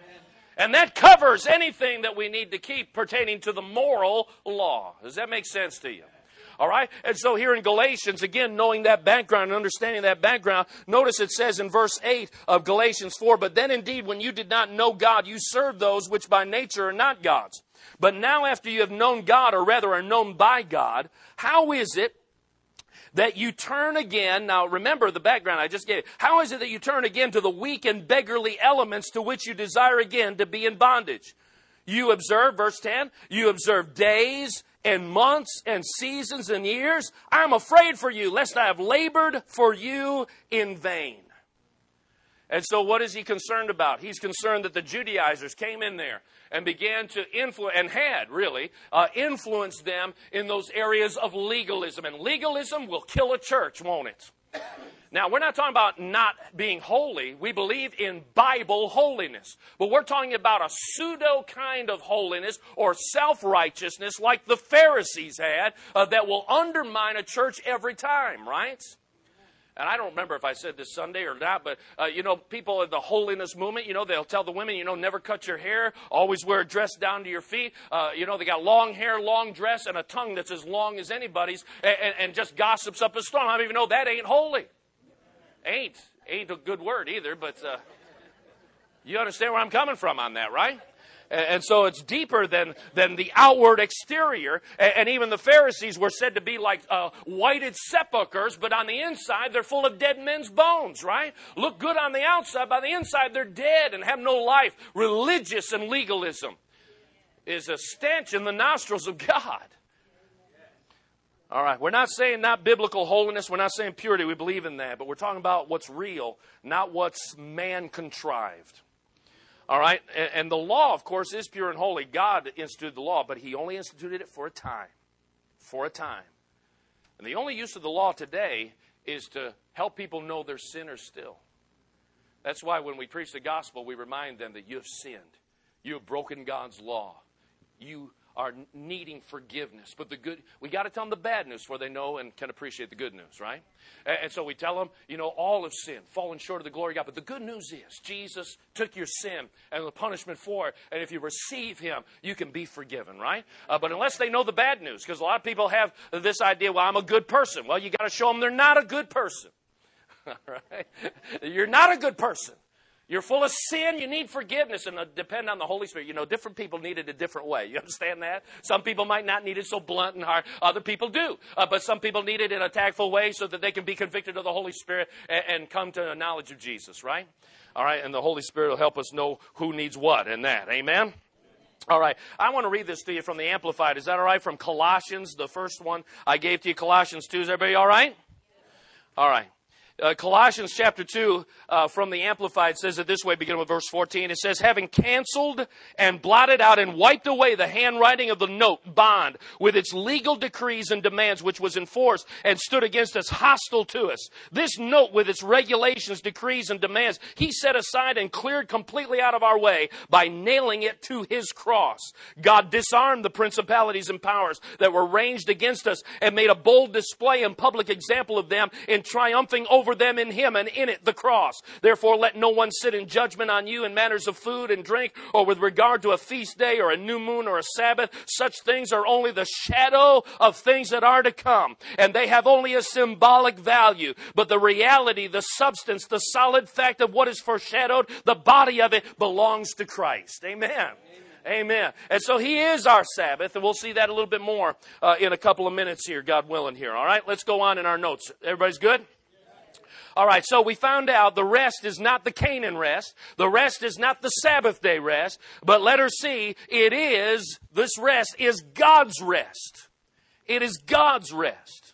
Speaker 1: And that covers anything that we need to keep pertaining to the moral law. Does that make sense to you? All right? And so here in Galatians, again, knowing that background and understanding that background, notice it says in verse 8 of Galatians 4, but then indeed when you did not know God, you served those which by nature are not God's. But now after you have known God, or rather are known by God, how is it that you turn again, now remember the background I just gave. How is it that you turn again to the weak and beggarly elements to which you desire again to be in bondage? You observe, verse 10, you observe days and months and seasons and years. I'm afraid for you, lest I have labored for you in vain. And so what is he concerned about? He's concerned that the Judaizers came in there and began to influence, and had really influenced them in those areas of legalism. And legalism will kill a church, won't it? Now, we're not talking about not being holy. We believe in Bible holiness. But we're talking about a pseudo kind of holiness or self-righteousness like the Pharisees had that will undermine a church every time, right? And I don't remember if I said this Sunday or not, but, people in the holiness movement, they'll tell the women, never cut your hair, always wear a dress down to your feet. They got long hair, long dress, and a tongue that's as long as anybody's, and just gossips up a storm. How many of you know that ain't holy? Ain't a good word either, but you understand where I'm coming from on that, right? And so it's deeper than the outward exterior. And even the Pharisees were said to be like whited sepulchres, but on the inside they're full of dead men's bones, right? Look good on the outside, by the inside they're dead and have no life. Religious and legalism. is a stench in the nostrils of God. All right, we're not saying not biblical holiness. We're not saying purity. We believe in that. But we're talking about what's real, not what's man-contrived. All right, and the law, of course, is pure and holy. God instituted the law, but he only instituted it for a time. For a time. And the only use of the law today is to help people know they're sinners still. That's why when we preach the gospel, we remind them that you have sinned. You have broken God's law. You are needing forgiveness. But we got to tell them the bad news before they know and can appreciate the good news, right? And so we tell them, all have sinned, fallen short of the glory of God. But the good news is Jesus took your sin and the punishment for it. And if you receive him, you can be forgiven, right? But unless they know the bad news, because a lot of people have this idea, well, I'm a good person. Well, you got to show them they're not a good person. All right? You're not a good person. You're full of sin. You need forgiveness and depend on the Holy Spirit. Different people need it a different way. You understand that? Some people might not need it so blunt and hard. Other people do. But some people need it in a tactful way so that they can be convicted of the Holy Spirit and come to a knowledge of Jesus, right? All right, and the Holy Spirit will help us know who needs what in that. Amen? All right, I want to read this to you from the Amplified. Is that all right? From Colossians, the first one I gave to you, Colossians 2. Is everybody all right? All right. Colossians chapter 2 from the Amplified says it this way, beginning with verse 14. It says, having canceled and blotted out and wiped away the handwriting of the note, bond, with its legal decrees and demands, which was enforced and stood against us, hostile to us. This note with its regulations, decrees, and demands, he set aside and cleared completely out of our way by nailing it to his cross. God disarmed the principalities and powers that were ranged against us and made a bold display and public example of them in triumphing over them in him and in it the cross. Therefore let no one sit in judgment on you in matters of food and drink or with regard to a feast day or a new moon or a Sabbath. Such things are only the shadow of things that are to come, and they have only a symbolic value. But the reality, the substance, the solid fact of what is foreshadowed, the body of it belongs to Christ. Amen. Amen. And so he is our Sabbath, and we'll see that a little bit more in a couple of minutes here, God willing here. All right, let's go on in our notes. Everybody's good? All right, so we found out the rest is not the Canaan rest. The rest is not the Sabbath day rest. But letter C, this rest is God's rest. It is God's rest.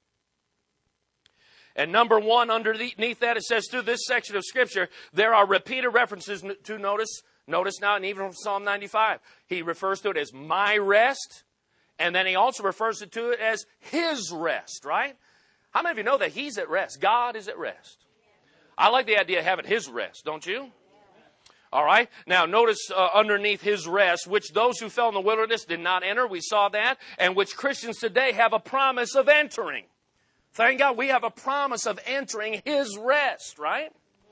Speaker 1: And number one, underneath that, it says through this section of Scripture, there are repeated references to notice now, and even from Psalm 95, he refers to it as my rest. And then he also refers to it as his rest, right? How many of you know that he's at rest? God is at rest. I like the idea of having his rest, don't you? All right. Now, notice underneath his rest, which those who fell in the wilderness did not enter. We saw that. And which Christians today have a promise of entering. Thank God we have a promise of entering his rest, right?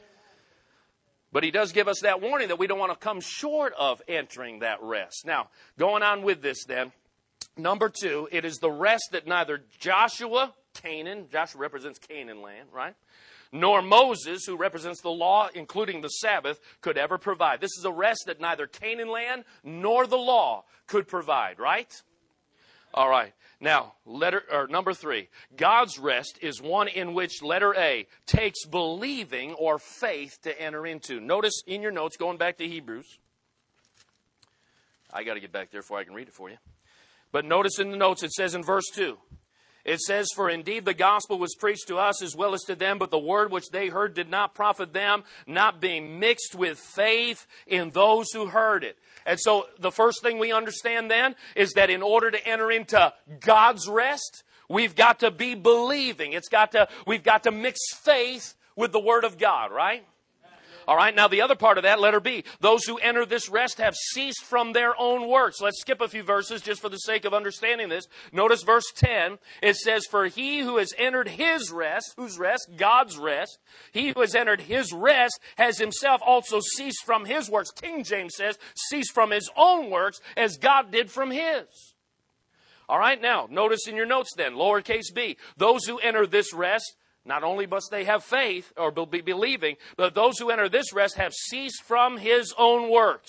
Speaker 1: But he does give us that warning that we don't want to come short of entering that rest. Now, going on with this then. Number two, it is the rest that neither Joshua represents Canaan land, right? Nor Moses, who represents the law, including the Sabbath, could ever provide. This is a rest that neither Canaan land nor the law could provide, right? All right. Now, number three, God's rest is one in which, letter A, takes believing or faith to enter into. Notice in your notes, going back to Hebrews. I got to get back there before I can read it for you. But notice in the notes, it says in verse 2, it says, for indeed the gospel was preached to us as well as to them, but the word which they heard did not profit them, not being mixed with faith in those who heard it. And so the first thing we understand then is that in order to enter into God's rest, we've got to be believing. We've got to mix faith with the word of God, right? All right, now the other part of that, letter B, those who enter this rest have ceased from their own works. Let's skip a few verses just for the sake of understanding this. Notice verse 10, it says, for he who has entered his rest, whose rest? God's rest. He who has entered his rest has himself also ceased from his works. King James says, ceased from his own works as God did from his. All right, now, notice in your notes then, lowercase b, those who enter this rest, not only must they have faith or be believing, but those who enter this rest have ceased from his own works.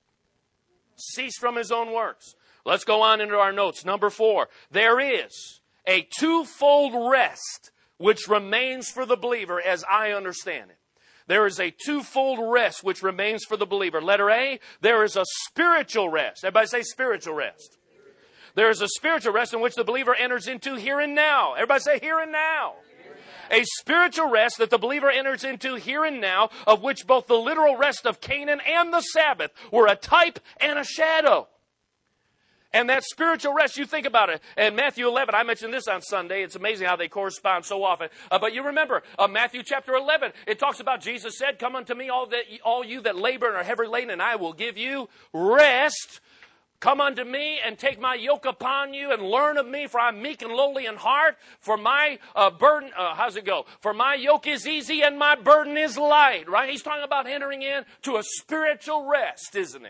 Speaker 1: Ceased from his own works. Let's go on into our notes. Number 4, there is a twofold rest which remains for the believer as I understand it. there is a twofold rest which remains for the believer. Letter A, there is a spiritual rest. Everybody say spiritual rest. There is a spiritual rest in which the believer enters into here and now. Everybody say here and now. A spiritual rest that the believer enters into here and now, of which both the literal rest of Canaan and the Sabbath were a type and a shadow. And that spiritual rest, you think about it. And Matthew 11, I mentioned this on Sunday. It's amazing how they correspond so often. But you remember, Matthew chapter 11, it talks about Jesus said, "Come unto me, all you that labor and are heavy laden, and I will give you rest. Come unto me and take my yoke upon you and learn of me, for I'm meek and lowly in heart. For my burden, how's it go? For my yoke is easy and my burden is light." Right? He's talking about entering into a spiritual rest, isn't he?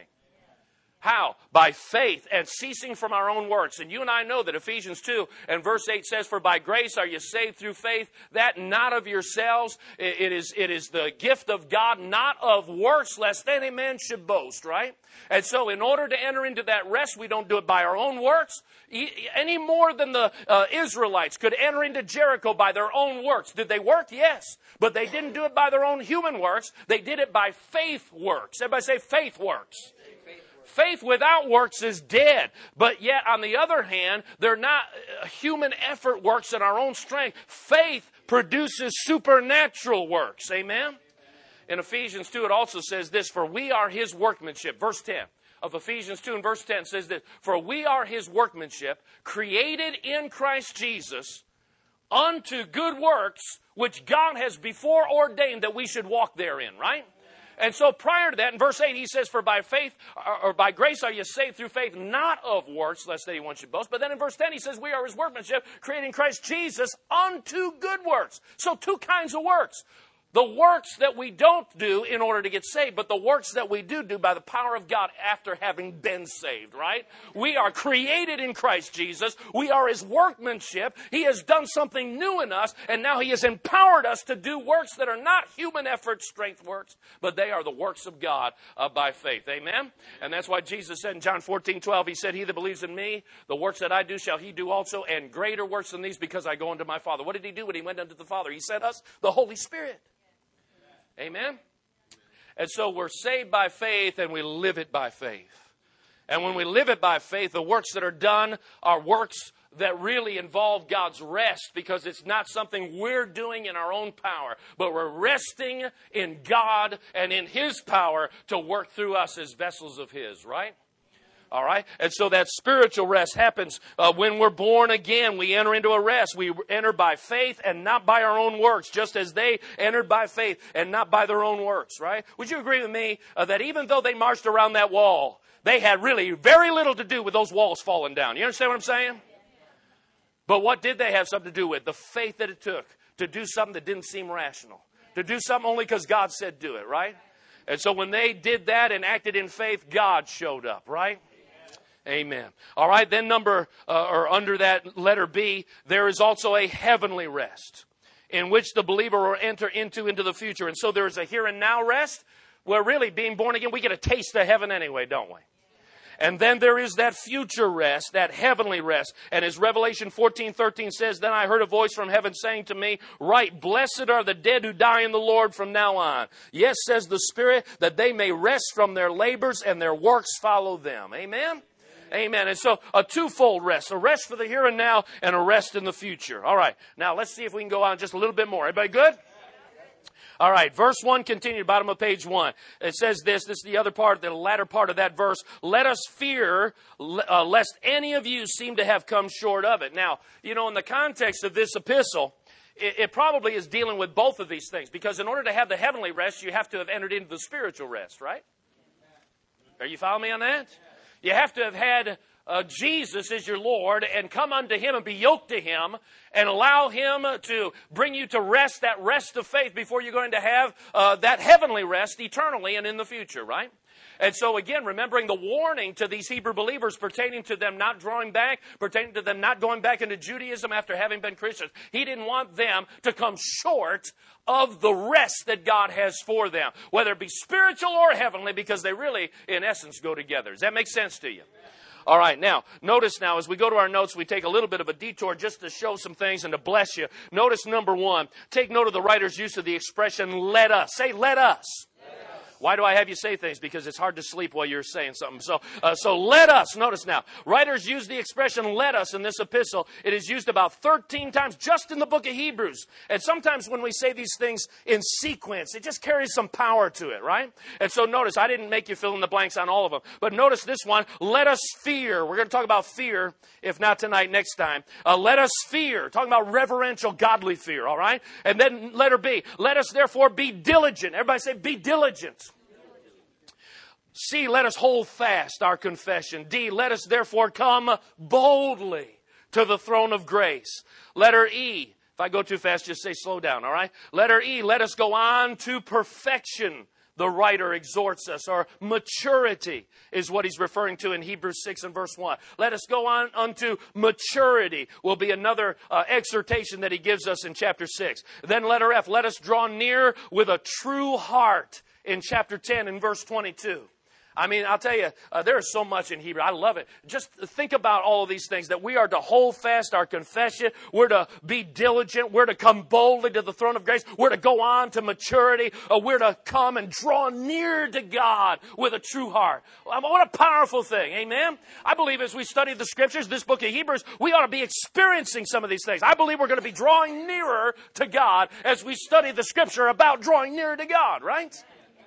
Speaker 1: How? By faith and ceasing from our own works. And you and I know that Ephesians 2 and verse 8 says, "For by grace are you saved through faith, that not of yourselves. It is the gift of God, not of works, lest any man should boast," right? And so in order to enter into that rest, we don't do it by our own works, any more than the Israelites could enter into Jericho by their own works. Did they work? Yes. But they didn't do it by their own human works. They did it by faith works. Everybody say faith works. Faith without works is dead. But yet, on the other hand, they're not human effort works in our own strength. Faith produces supernatural works. Amen? In Ephesians 2, it also says this, "For we are his workmanship." Verse 10 of Ephesians 2 and verse 10 says this, "For we are his workmanship, created in Christ Jesus, unto good works, which God has before ordained that we should walk therein." Right? And so prior to that, in verse 8, he says, "For by faith, or by grace are you saved through faith, not of works, lest anyone should boast." But then in verse 10, he says, "We are his workmanship, creating Christ Jesus unto good works." So two kinds of works. The works that we don't do in order to get saved, but the works that we do by the power of God after having been saved, right? We are created in Christ Jesus. We are his workmanship. He has done something new in us, and now he has empowered us to do works that are not human effort, strength works, but they are the works of God by faith. Amen? And that's why Jesus said in John 14:12, he said, "He that believes in me, the works that I do shall he do also, and greater works than these, because I go unto my Father." What did he do when he went unto the Father? He sent us the Holy Spirit. Amen? And so we're saved by faith and we live it by faith. And when we live it by faith, the works that are done are works that really involve God's rest, because it's not something we're doing in our own power, but we're resting in God and in his power to work through us as vessels of his, right? All right? And so that spiritual rest happens when we're born again. We enter into a rest. We enter by faith and not by our own works, just as they entered by faith and not by their own works, right? Would you agree with me that even though they marched around that wall, they had really very little to do with those walls falling down? You understand what I'm saying? But what did they have something to do with? The faith that it took to do something that didn't seem rational. To do something only because God said do it, right? And so when they did that and acted in faith, God showed up, right? Amen. All right, then under that letter B, there is also a heavenly rest in which the believer will enter into the future. And so there is a here and now rest where really being born again, we get a taste of heaven anyway, don't we? And then there is that future rest, that heavenly rest. And as Revelation 14:13 says, "Then I heard a voice from heaven saying to me, Write, blessed are the dead who die in the Lord from now on. Yes, says the Spirit, that they may rest from their labors and their works follow them." Amen? Amen. And so a twofold rest, a rest for the here and now and a rest in the future. All right. Now let's see if we can go on just a little bit more. Everybody good? All right. Verse 1 continued, bottom of page 1. It says this is the other part, the latter part of that verse. "Let us fear lest any of you seem to have come short of it." Now, in the context of this epistle, it probably is dealing with both of these things, because in order to have the heavenly rest, you have to have entered into the spiritual rest, right? Are you following me on that? You have to have had Jesus as your Lord and come unto him and be yoked to him and allow him to bring you to rest, that rest of faith, before you're going to have that heavenly rest eternally and in the future, right? And so again, remembering the warning to these Hebrew believers pertaining to them not drawing back, pertaining to them not going back into Judaism after having been Christians. He didn't want them to come short of the rest that God has for them, whether it be spiritual or heavenly, because they really, in essence, go together. Does that make sense to you? All right, now, notice now, as we go to our notes, we take a little bit of a detour just to show some things and to bless you. Notice number one, take note of the writer's use of the expression, let us. Say, let us. Why do I have you say things? Because it's hard to sleep while you're saying something. So let us. Notice now, writers use the expression let us in this epistle. It is used about 13 times just in the book of Hebrews. And sometimes when we say these things in sequence, it just carries some power to it, right? And so notice, I didn't make you fill in the blanks on all of them. But notice this one, let us fear. We're going to talk about fear, if not tonight, next time. Let us fear. Talking about reverential, godly fear, all right? And then letter B, let us therefore be diligent. Everybody say, be diligent. C, let us hold fast our confession. D, let us therefore come boldly to the throne of grace. Letter E, if I go too fast, just say slow down, all right? Letter E, let us go on to perfection. The writer exhorts us, or maturity is what he's referring to in Hebrews 6 and verse 1. Let us go on unto maturity will be another exhortation that he gives us in chapter 6. Then letter F, let us draw near with a true heart in chapter 10 and verse 22. I mean, I'll tell you, there is so much in Hebrew. I love it. Just think about all of these things, that we are to hold fast our confession. We're to be diligent. We're to come boldly to the throne of grace. We're to go on to maturity. We're to come and draw near to God with a true heart. What a powerful thing. Amen? I believe as we study the Scriptures, this book of Hebrews, we ought to be experiencing some of these things. I believe we're going to be drawing nearer to God as we study the Scripture about drawing nearer to God, right?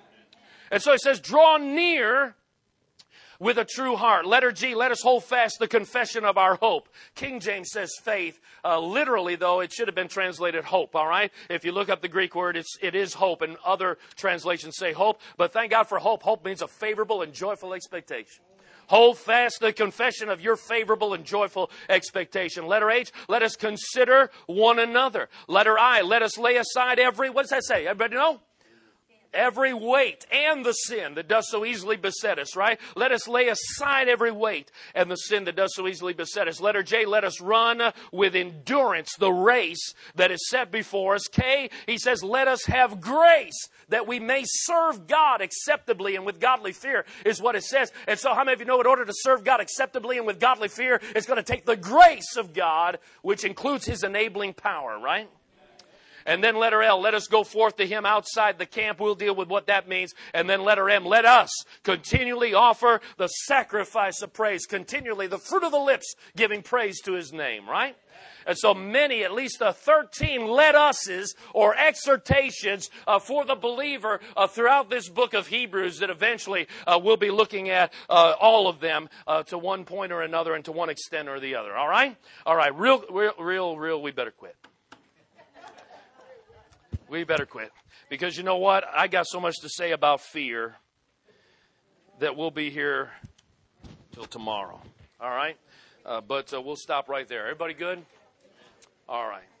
Speaker 1: And so it says, draw near with a true heart. Letter G, let us hold fast the confession of our hope. King James says faith. Literally, though, it should have been translated hope, all right? If you look up the Greek word, it is hope, and other translations say hope. But thank God for hope. Hope means a favorable and joyful expectation. Hold fast the confession of your favorable and joyful expectation. Letter H, let us consider one another. Letter I, let us lay aside every, what does that say? Everybody know? Every weight and the sin that does so easily beset us, right? Let us lay aside every weight and the sin that does so easily beset us. Letter J, let us run with endurance the race that is set before us. K, he says, let us have grace that we may serve God acceptably and with godly fear is what it says. And so how many of you know in order to serve God acceptably and with godly fear, it's going to take the grace of God, which includes His enabling power, right? And then letter L, let us go forth to Him outside the camp. We'll deal with what that means. And then letter M, let us continually offer the sacrifice of praise. Continually, the fruit of the lips, giving praise to His name, right? And so many, at least 13 let us's or exhortations for the believer throughout this book of Hebrews that eventually we'll be looking at all of them to one point or another and to one extent or the other. All right? All right. Real, we better quit. We better quit. Because you know what? I got so much to say about fear that we'll be here till tomorrow. All right? But we'll stop right there. Everybody good? All right.